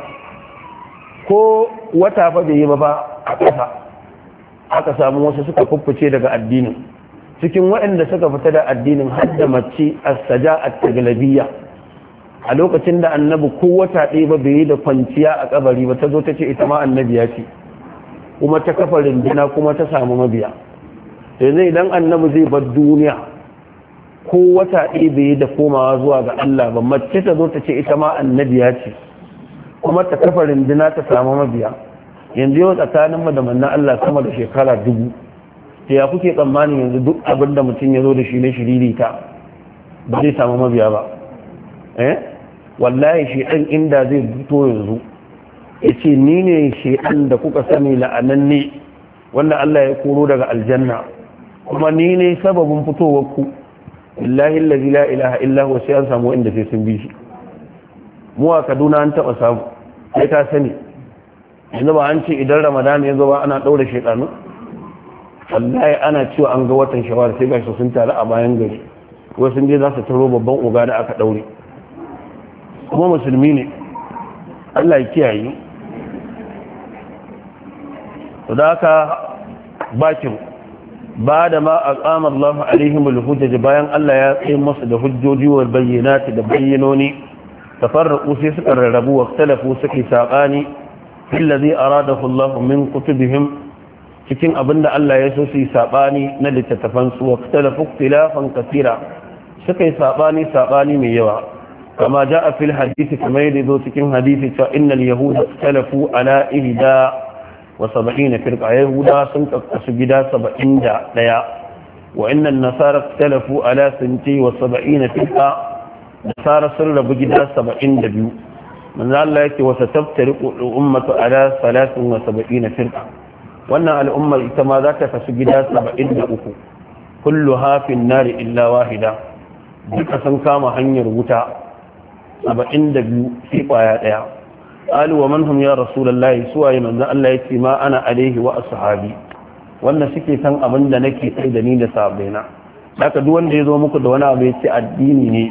ko wata fa bai yi ba a ƙasa aka samu wasu suka fuffuce daga addinin cikin waɗanda suka fita da addinin hadda mace as-saja at-taglabiyya a lokacin da annabi ko wata ɗaya ba bai yi da kwanciya a kabari ba ta zo ta ce ita ma annabiya ce kuma ta kafa rindina kuma ta samu mabiya yanzu idan annabi zai bar duniya ko wata ɗaya bai yi da komawa zuwa ga Allah ba mace ta zo ta ce ita ma annabiya ce kuma ta kafa rindina ta samu mabiya yanzu yau tsakaninmu da manna Allah sama da shekara 1000 ta ya kuke tsammanin yanzu duk abin da mutum ya zo da shi na shiririta ba zai samu mabiya ba wallahi shedan inda zai fito yanzu ya ce ni ne shedan da kuka sani la'ananne wanda Allah ya koro daga aljanna kuma ni ne sababin fitowar ku billahi allazi la ilaha illa huwa sai an samu inda sai sun bi shi mu a Kaduna an taba samu sai ka sani yanzu ba an ce idan Ramadan ya zo ba ana daura shedanu wallahi ana cewa an ga watan Shawwal sai gashi sun taru a bayan gari wasu sun je za su taro babban uga da aka daure kuma musulmi ne Allah ya kiyaye to da haka bakin ba da ma aqama Allah alaihim alhujjaj bayan Allah ya tsaye musu da hujjoji wa bayyinati da bayyanoni tafarraqu sai suka rarrabu wa ikhtalafu suka sabani alladhi aradahu Allah min kutubihim cikin abinda Allah ya so su yi sabani na littattafan su wa ikhtalafu ikhtilafan kathira suka yi sabani mai yawa kama jaa fil hadisi kamar yadda zo cikin hadisi ta innal yahuda ikhtalafu ala ihda وسبعين فرقة يهودا سنكسو جدا 71 وإن النصارى اختلفوا على 72 فرقة نصارى سرب جدا 72 من ذلك وستفترق الأمة على 73 فرقة وأن الأمة إتما ذاك فسجدا 73 كلها في النار إلا واحدة ذلك سنكام حنير وتا 72 في قايات قالوا ومن هم يا رسول الله سوى من الله يتي ما أنا عليه وأصحابي wannan suke san abin da nake kai da ni da sabaina haka duk wanda ya zo muku da wani abu ya ce addini ne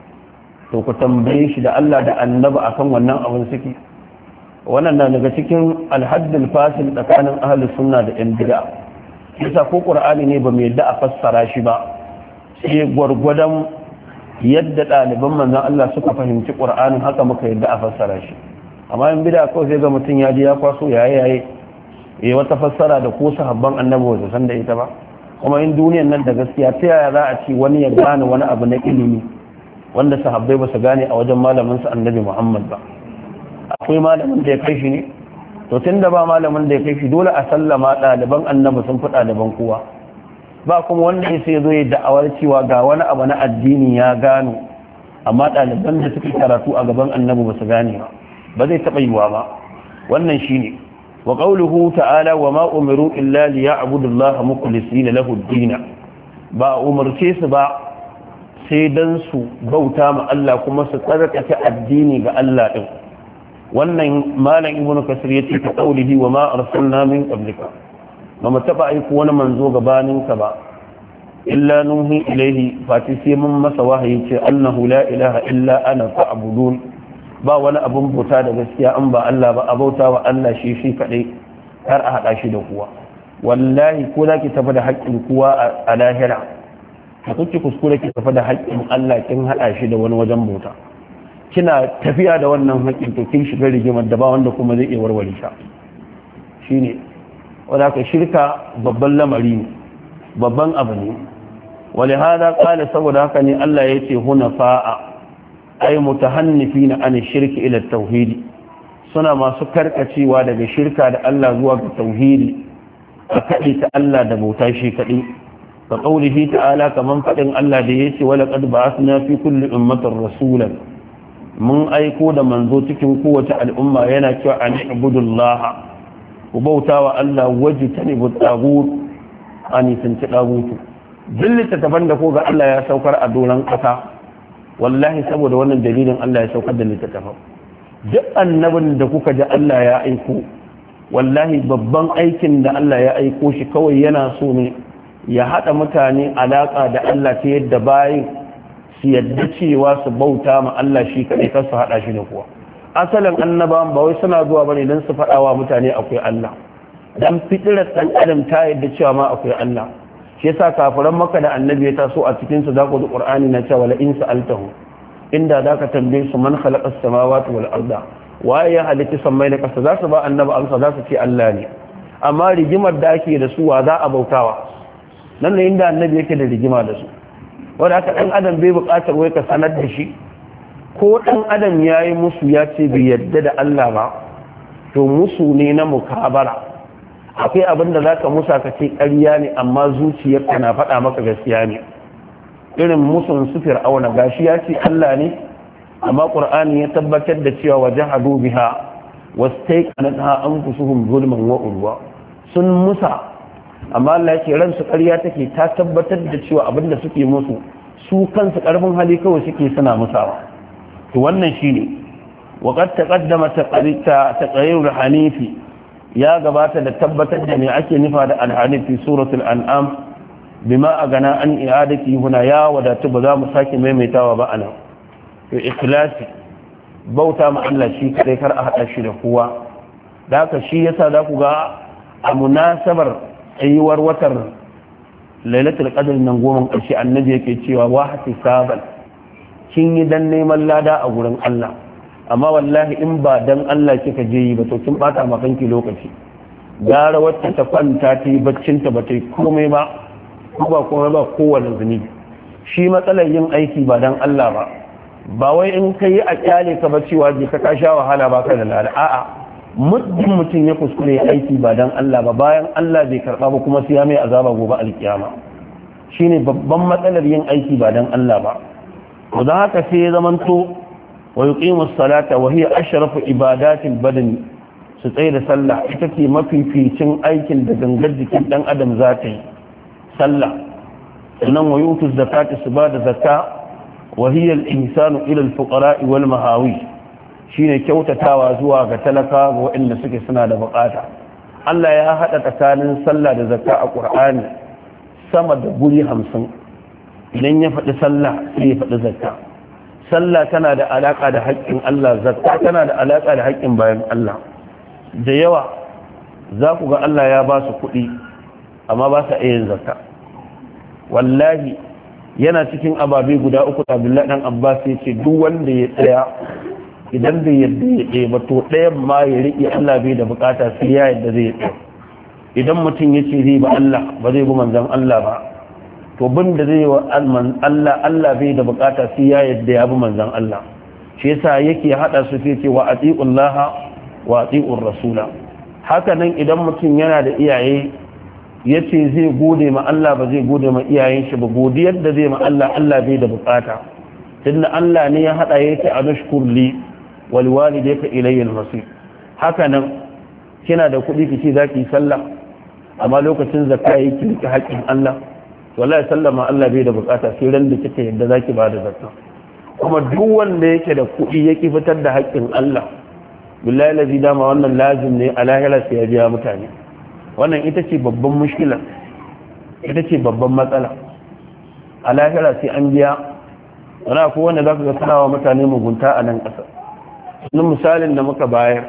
to ku tambaye shi da Allah da annabi akan wannan abin suke wannan na daga cikin alhaddul fasil tsakanin ahli sunna da yan bid'a yasa ko qur'ani ne ba mu yadda a fassara shi ba sai gwargwadon yadda ɗaliban manzon Allah suka fahimci qur'anin haka muka yadda a fassara shi amma in bida kawai sai ga mutum ya ji ya kwaso yayi wata fassara da ko sahabban annabi wanda san da ita ba kuma in duniyan nan da gaskiya ta yaya za a ci wani ya gane wani abu na ilimi wanda sahabbai ba su gane a wajen malamin sa annabi Muhammad ba akwai malamin da ya kai shi ne to tunda ba malamin da ya kai shi dole a sallama ɗaliban annabi sun fi ɗaliban kowa ba kuma wanda sai zo ya da'awar cewa ga wani abu na addini ya gano amma ɗaliban da suke karatu a gaban annabi ba su gane ba zai taɓa yiwa ba wannan shi ne wa ƙauluhu ta'ala wa ma umaru illa li ya'budu Allah mukhlisina lahu ad-din ba umarce su ba sai dan su bauta ma Allah kuma su tsarkake addini ga Allah din wannan malam ibnu kasir yace ta qaulihi wa ma arsalna min qablika ba mu taɓa aiko wani manzo gabanin ka ba illa nuhi ilaihi fati sai mun masa wahayi ce annahu la ilaha illa ana fa'budun ba wani abun bauta da gaskiya an ba Allah ba a bauta wa Allah shi kadai har a hada shi da kuwa wallahi ko zaki tafi da haƙƙin kuwa a lahira ka kuke kuskure ki tafi da haƙƙin Allah kin hada shi da wani wajen bauta kina tafiya da wannan haƙƙin to kin shiga rigimar da ba wanda kuma zai iya warware shi shine wanda ka shirka babban lamari ne babban abu ne ولهذا قال saboda haka ne Allah yace hunafa'a ay mutahannifina an shirki ila tauhidi suna masu karkacewa daga shirka da Allah zuwa ga tauhidi a kaɗai ta Allah da bauta shi kaɗai ka qaulihi ta'ala kaman faɗin Allah da yace wala qad ba'athna fi kulli ummatin rasulan mun aiko da manzo cikin kowace al'umma yana cewa an ibudullaha ku bauta wa Allah wajtanibu tagut an tanti dagutu dillita taban da ko ga Allah ya saukar a doran ƙasa wallahi saboda wannan dalilin Allah ya saukar da littattafan duk annabin da kuka ji Allah ya aiko wallahi babban aikin da Allah ya aiko shi kawai yana so ne ya haɗa mutane alaƙa da Allah ta yadda bayan su yadda cewa su bauta ma Allah shi kaɗai kar su haɗa shi da kuwa asalin annabawan ba wai suna zuwa bane don su faɗa wa mutane akwai Allah dan fitirar ɗan adam ta yadda cewa ma akwai Allah shi yasa kafiran Makka da annabi ya taso a cikin su zaku ji Qur'ani na cewa la in sa'altahu inda zaka tambaye su man khalaqa as-samawati wal arda waye ya halitta sammai da ƙasa za su ba annabi amsa za su ce Allah ne amma rigimar da ake da su wa za a bautawa nan ne inda annabi yake da rigima da su wanda haka dan adam bai buƙatar wai ka sanar da shi ko dan adam yayi musu ya ce bai yadda da Allah ba to musu ne na mukabara akwai abin da zaka musa ka ce ƙarya ne amma zuciyarka na faɗa maka gaskiya ne irin musun su fir'auna gashi ya ce Allah ne amma qur'ani ya tabbatar da cewa wajahadu biha wastaqanatha anfusuhum zulman wa ulwa sun musa amma Allah yake ransu ƙarya take ta tabbatar da cewa abinda suke musu su kansu ƙarfin hali kawai suke suna musawa to wannan shine waqad taqaddama taqrir hanifi ya gabata da tabbatar da me ake nufa da al-hanif fi suratul an'am bima agana an i'adati huna ya wadatu ba za mu sake maimaitawa ba anan to ikhlasi bauta ma Allah shi kadai kar a hada shi da kowa da haka shi yasa za ku ga a munasabar tsayuwar watar lailatul qadr nan goma ƙarshe annabi yake cewa wa hatisaban kin yi dan neman lada a gurin Allah amma wallahi in ba dan Allah kika je yi ba to kin bata ma kanki lokaci gara wacce ta kwanta ta yi baccin ta ba ta yi komai ba ba kowane zunubi shi matsalar yin aiki ba dan Allah ba wai in kai a kyale ka ba cewa je ka sha wahala ba ka da lada a'a muddin mutum ya kuskure aiki ba dan Allah ba bayan Allah bai karba ba kuma sai ya mai azaba gobe alkiyama shine babban matsalar yin aiki ba dan Allah ba to dan haka sai ya zamanto wa yuqimu as-salata wa hiya ashrafu ibadatil badani su tsaye da sallah ita ce mafificin aikin da gangar jikin dan adam za ta yi sallah sannan wa yutu zakata su ba da zakka wa hiya al-ihsanu ila al-fuqara wal mahawi shine kyautatawa zuwa ga talaka ga waɗanda suke suna da bukata Allah ya hada tsakanin sallah da zakka a Qur'ani sama da guri 50 idan ya faɗi sallah sai ya faɗi zakka sallah tana da alaka da haƙƙin Allah zakka tana da alaka da haƙƙin bayan Allah da yawa za ku ga Allah ya ba su kuɗi amma ba sa iya yin zakka wallahi yana cikin ababe guda uku Abdullahi dan Abbas ya ce duk wanda ya tsaya idan bai yadda ya ɗaya ba to ɗayan ma ya riƙe Allah bai da bukata sai ya yadda zai tsaya idan mutum ya ce zai ba Allah ba zai bi manzon Allah ba to bin da zai wa Allah bai da bukata sai ya yadda ya bi manzon Allah shi yasa yake hada su sai ce wa atiullaha wa atiur rasula haka nan idan mutum yana da iyaye yace zai gode ma Allah ba zai gode ma iyayen shi ba godiyar da zai ma Allah Allah bai da bukata tunda Allah ne ya hada yake anashkur li wal walidayka ilayya al-masir haka nan kina da kuɗi kici zaki sallah amma lokacin zakka yake rike haƙƙin Allah wallahi sallama Allah bai da bukata sai ran da kike yadda zaki ba da zakka kuma duk wanda yake da kuɗi yake fitar da haƙƙin Allah billahi lazi dama wannan lazim ne a lahira sai ya biya mutane wannan ita ce babban mushkila ita ce babban matsala a lahira sai an biya wani akwai wanda za ka ga sanawa mutane mugunta a nan ƙasa sunan misalin da muka bayar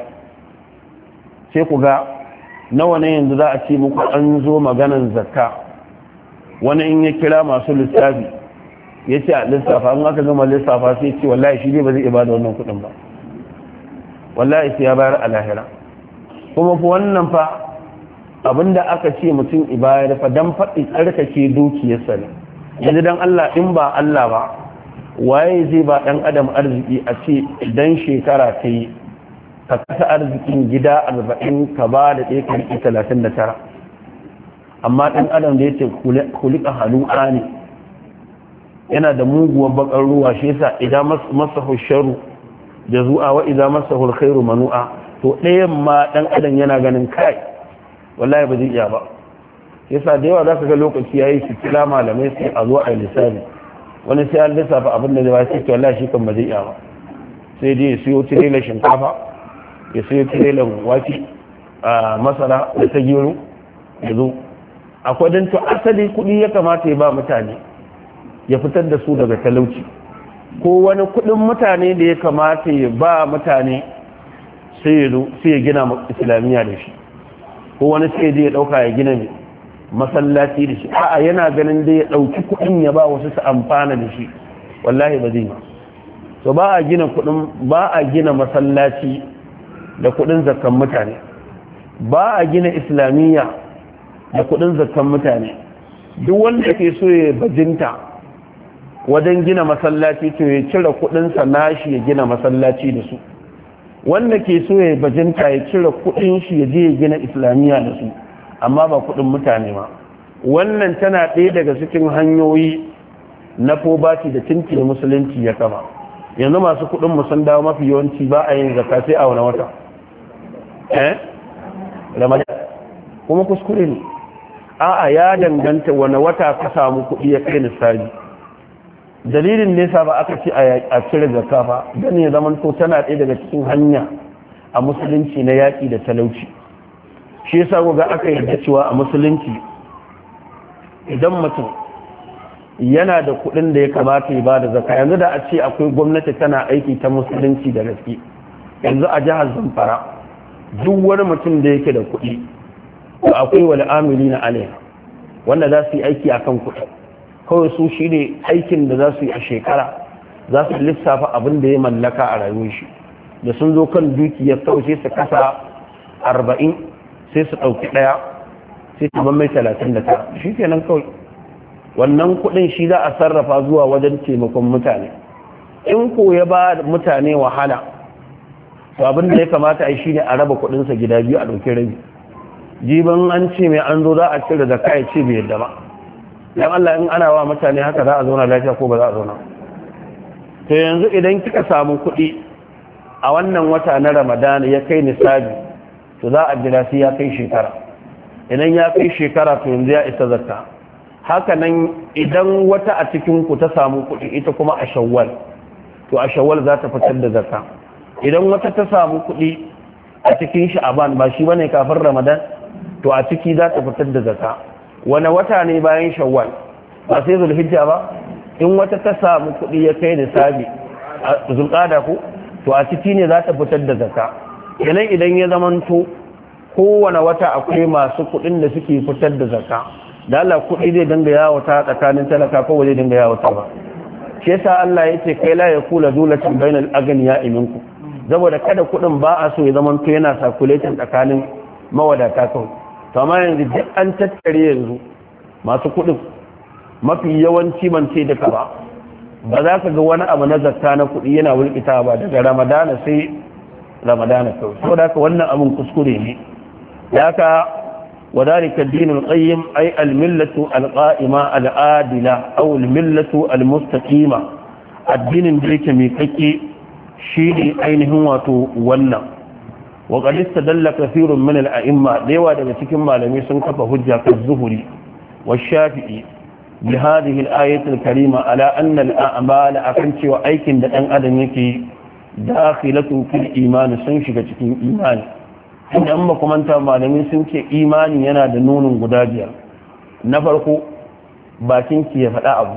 sai ku ga nawa ne yanzu za a ce muku an zo maganan zakka wani in ya kira masu lissafi ya ce a lissafa an aka gama lissafa sai ce wallahi shi ne ba zai ibada wannan kuɗin ba wallahi sai ya bayar a lahira kuma fa wannan fa abinda aka ce mutum ibayar fa dan faɗi tsarkake dukiyarsa ne yanzu dan Allah in ba Allah ba waye zai ba dan adam arziki a ce idan shekara ta yi ka kasa arzikin gida 40 ka ba da ɗaya kan 39 amma dan adam da yace kulika halu'a ne yana da muguwar bakar ruwa shi yasa idan masahu sharru jazu'a wa idan masahu alkhairu manu'a to ɗayan ma dan adam yana ganin kai wallahi ba zai iya ba yasa da yawa zaka ga lokaci yayi su kila malamai sai a zo a lissafi wani sai an lissafa abin da zai ba sai to wallahi shi kan ba zai iya ba sai dai ya siyo tirelar shinkafa ya siyo tirelar wake a masara da ta gero ya zo akwai don to asali kuɗi ya kamata ya ba mutane ya fitar da su daga talauci ko wani kuɗin mutane da ya kamata ya ba mutane sai ya gina islamiyya da shi ko wani sai ya ɗauka ya gina masallaci da shi a'a yana ganin dai ya ɗauki kuɗin ya ba wasu su amfana da shi wallahi ba zai ba. So ba a gina masallaci da kuɗin zakkan mutane, ba a gina islamiyya da kuɗin zakkan mutane. Duk wanda ke so ya bajinta wajen gina masallaci to ya cire kuɗinsa nashi ya gina masallaci da su, wanda ke so ya bajinta ya cire kuɗin shi ya je ya gina islamiyya da su, amma ba kuɗin mutane ma. Wannan tana ɗaya daga cikin hanyoyi na pobati da tinki da musulunci ya kama. Yanzu masu kuɗin mu sun dawo mafi yawanci ba a yin zakka sai a wani wata Ramadan, kuma kuskure ne. A'a, ya danganta wani wata ka samu kuɗi ya kai nisabi. Dalilin nesa ba aka ce a cire zakka ba dan ya zaman to tana ɗaya daga cikin hanya a musulunci na yaƙi da talauci. Shi yasa ga aka yarda cewa a musulunci idan mutum yana da kuɗin da ya kamata ya bada zakka, yanzu da a ce akwai gwamnati tana aiki ta musulunci da gaske, yanzu a jihar Zamfara duk wani mutum da yake da kuɗi to akwai wal amilina alaiha wanda za su yi aiki akan kuɗi. Kawai su shi ne aikin da za su yi a shekara, za su lissafa abin da ya mallaka a rayuwar shi, da sun zo kan dukiyar kawai sai su kasa 40 sai su ɗauki ɗaya sai su ban mai 39, shi kenan kawai. Wannan kuɗin shi za a sarrafa zuwa wajen taimakon mutane. In ko ya ba mutane wahala, to abin da ya kamata a yi shi ne a raba kuɗinsa gida biyu a ɗauki rabi. Jiban an ce mai an zo za a cire da kai ce bai yadda ba. Dan Allah, in ana wa mutane haka za a zauna lafiya ko ba za a zauna? To yanzu idan kika samu kuɗi a wannan wata na Ramadana ya kai nisabi, to za a jira sai ya kai shekara. Idan ya kai shekara to yanzu ya isa zakka. Haka nan idan wata a cikin ku ta samu kuɗi ita kuma a Shawwal, to a Shawwal za ta fitar da zakka. Idan wata ta samu kuɗi a cikin Sha'ban, ba shi bane kafin Ramadan, to a ciki za ta fitar da zakka. Wani wata ne bayan Shawwal? Ba sai Zulhijja ba? In wata ta samu kuɗi ya kai nisabi a Zulqa'da ko, to a ciki ne za ta fitar da zakka. Kenan idan ya zamanto kowane wata akwai masu kuɗin da suke fitar da zakka, da Allah kuɗi zai dinga yawata tsakanin talaka ko zai dinga yawata ba? Shi yasa Allah ya ce kai la yakula dulatin bainal aghniya minkum, saboda kada kuɗin ba a so ya zamanto yana circulating tsakanin mawadata kawai. To amma yanzu duk an tattare yanzu masu kuɗin mafi yawanci ban ce duka ba za ka ga wani abu na zakka na kuɗi yana wulkita ba daga Ramadana sai Ramadana kawai. Saboda haka wannan abin kuskure ne. Ya ka وذلك الدين القيم أي الملة القائمة العادلة أو الملة المستقيمة. الدين ذلك ميكي شيء أينه وتولى. وقد استدل كثير من الأئمة ديوا daga cikin malamai sun kafa hujja kan Zuhri wa Shafi'i bi hadhihi al-ayat al-karima ala anna al-a'mal akan cewa aikin da dan adam yake dakhilatu fil iman sun shiga cikin imani. Idan ba kuma ta malamai sun ce imani yana da nunin guda biyar. Na farko, bakinki ya faɗa abu.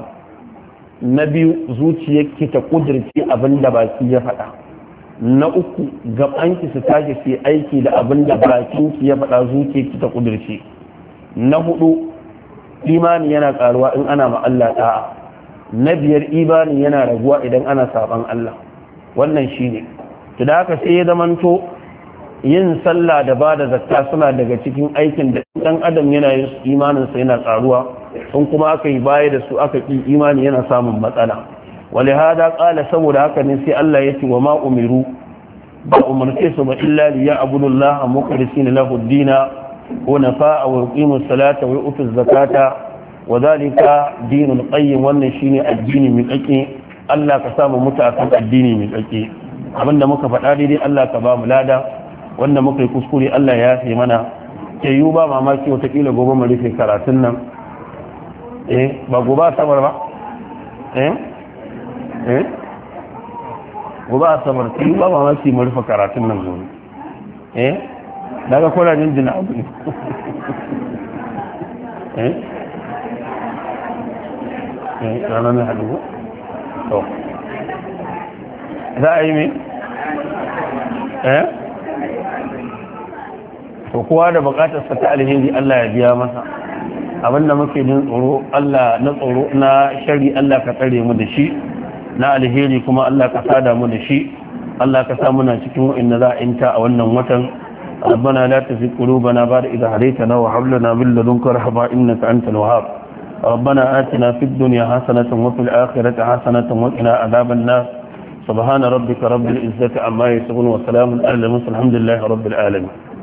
Na biyu, zuciyarki ta kudirce abin da baki ya faɗa. Na uku, gabanki su tashi su aiki da abin da bakinki ya faɗa, zuciyarki ta kudirce. Na hudu, imani yana karuwa in ana ma Allah da'a. Na biyar, imani yana raguwa idan ana saban Allah. Wannan shine. To da haka sai ya zamanto yin sallah da ba da zakka suna daga cikin aikin da dan adam yana yin imaninsa yana karuwa, sun kuma aka yi baya da su aka ƙi imani yana samun matsala. Wale hada ƙala saboda haka ne sai Allah ya ce wa ma umiru ba umarce su ba illa li ya'budullaha mukhlisina lahu ad-dina wa nafa'a wa yuqimu as-salata wa yu'tu az-zakata wa dhalika dinul qayyim. Wannan shine addini mai kake. Allah ka samu mutu akan addini mai kake. Abinda muka faɗa daidai Allah ka ba mu lada, wanda muka yi kuskure Allah ya fi mana. Ke yi ba mamaki watakila gobe mu rufe karatun nan. Ba gobe asabar ba? Gobe asabar, ke yi ba mamaki mu rufe karatun nan gobe. Daga kuna jinjina abu ne. Ranar mai haɗu? To. Za a yi mai? To kowa da bukatarsa ta alheri Allah ya biya masa. abinda muke jin tsoro Allah na tsoro na shari Allah ka tsare mu da shi na alheri kuma Allah ka sada mu da shi Allah ka sa muna cikin wa'inda za a inta a wannan watan ربنا لا تزغ قلوبنا بعد إذ هديتنا وهب لنا من لدنك رحمة إنك أنت الوهاب ربنا آتنا في الدنيا حسنة وفي الآخرة حسنة وقنا عذاب النار سبحان ربك رب العزة عما يصفون وسلام على المرسلين الحمد لله رب العالمين